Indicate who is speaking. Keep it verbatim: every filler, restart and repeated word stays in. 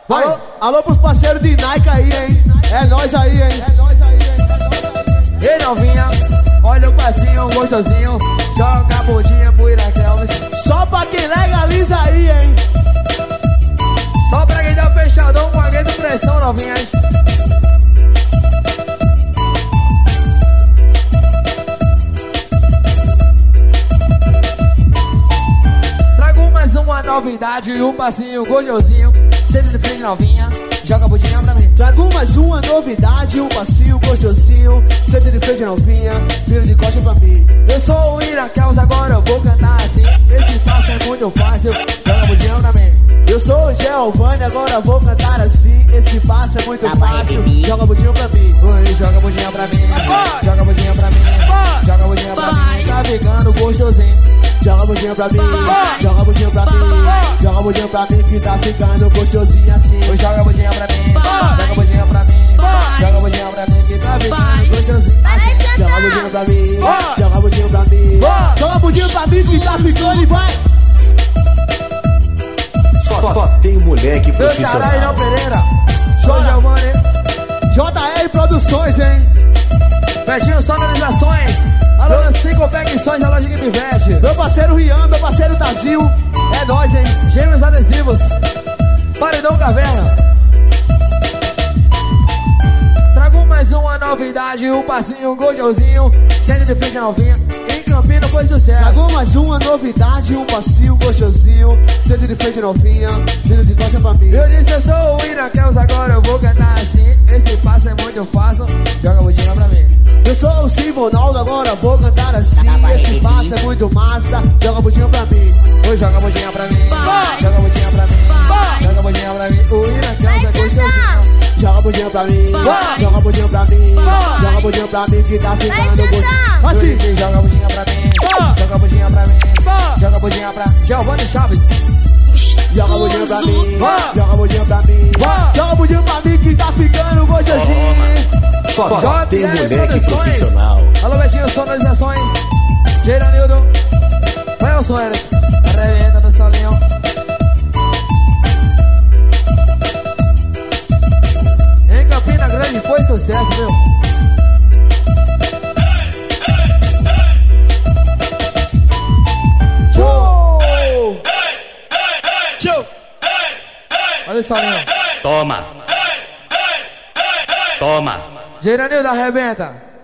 Speaker 1: Vai.
Speaker 2: Alô, alô pros parceiros de Nike aí, hein? É nóis aí, hein? É nóis aí, hein?
Speaker 1: Ei, novinha, olha o passinho gostosinho. Joga a bundinha pro Iraquelmes.
Speaker 2: Só pra quem legaliza aí, hein?
Speaker 1: Só pra quem dá fechadão com a grande pressão, novinhas. Trago mais uma novidade, um passinho gostosinho. Senta de frente, novinha, joga a bundinha pra mim.
Speaker 2: Trago mais uma novidade, um passinho gostosinho. Senta de frente, novinha, vira de costa pra mim.
Speaker 1: Eu sou o Iraquelmes, agora eu vou cantar assim. Esse passo é muito fácil, joga a bundinha pra mim.
Speaker 2: Eu sou o Giovanni, agora vou cantar assim. Esse passo é muito fácil, joga a bundinha pra mim.
Speaker 1: Oi, joga a bundinha pra mim, joga a bundinha pra mim, joga a bundinha pra mim, tá ficando gostosinho.
Speaker 2: Joga a bundinha pra mim, joga a bundinha pra mim, joga a bundinha pra mim que tá ficando gostosinho assim.
Speaker 1: Oi, joga a bundinha pra mim, joga a bundinha pra mim, joga a bundinha pra mim que tá ficando gostosinho assim.
Speaker 2: Joga a bundinha pra mim, joga a bundinha pra mim, joga a bundinha pra mim que tá ficando e vai.
Speaker 3: Só tem moleque profissional.
Speaker 1: Caralho, não, Pereira. Show, Giovanni.
Speaker 2: J R Produções, hein?
Speaker 1: Betinho, só organizações. Alô, Nancy Confecções, a loja que me veste.
Speaker 2: Meu parceiro Rian, meu parceiro Tazil. É nóis, hein?
Speaker 1: Gêmeos adesivos. Paredão Caverna. Trago mais uma novidade, um passinho gostosinho. Sente de frente a novinha. Em Campina foi sucesso.
Speaker 2: Trago mais uma novidade, um passinho gostosinho. Sente de frente, novinha, vindo de costa pra mim.
Speaker 1: Eu disse, eu sou o Iraquelmes, agora eu vou cantar assim. Esse passo é muito fácil, joga a bundinha pra mim.
Speaker 2: Eu sou o Simonaldo, agora vou cantar assim. Esse passo é muito massa, joga a bundinha pra mim.
Speaker 1: Oi, joga a bundinha pra mim, joga a bundinha pra mim, joga a bundinha pra mim. O Iraquelmes é gostosinho.
Speaker 2: Joga a bundinha pra mim, joga a bundinha pra mim, joga a bundinha pra mim que tá ficando gostosinho. Assim,
Speaker 1: joga a bundinha pra mim, joga a bundinha pra mim, joga a bundinha pra Giovanni Chaves.
Speaker 2: Joga a bundinha pra mim, joga a bundinha pra mim, joga a bundinha pra mim que tá ficando gostosinho.
Speaker 3: Só tem moleque profissional.
Speaker 1: Alô, Betinho, sonorizações. Geranildo. Vai ao som, Eric. Arrebenta do solinho. Em Campina Grande foi sucesso, viu?
Speaker 2: Show! Show!
Speaker 1: Olha o solinho.
Speaker 3: Toma. Toma.
Speaker 1: Geranildo, arrebenta.